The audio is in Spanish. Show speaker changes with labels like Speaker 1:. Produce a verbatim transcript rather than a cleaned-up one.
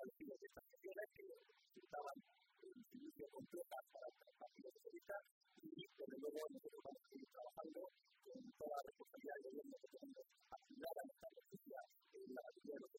Speaker 1: establecido de estas sesiones que resultaban incidencias complejas para el Partido Socialista y, desde luego, nosotros vamos a seguir trabajando con toda la responsabilidad del gobierno que tenemos acumulada en esta noticia en la mayoría de los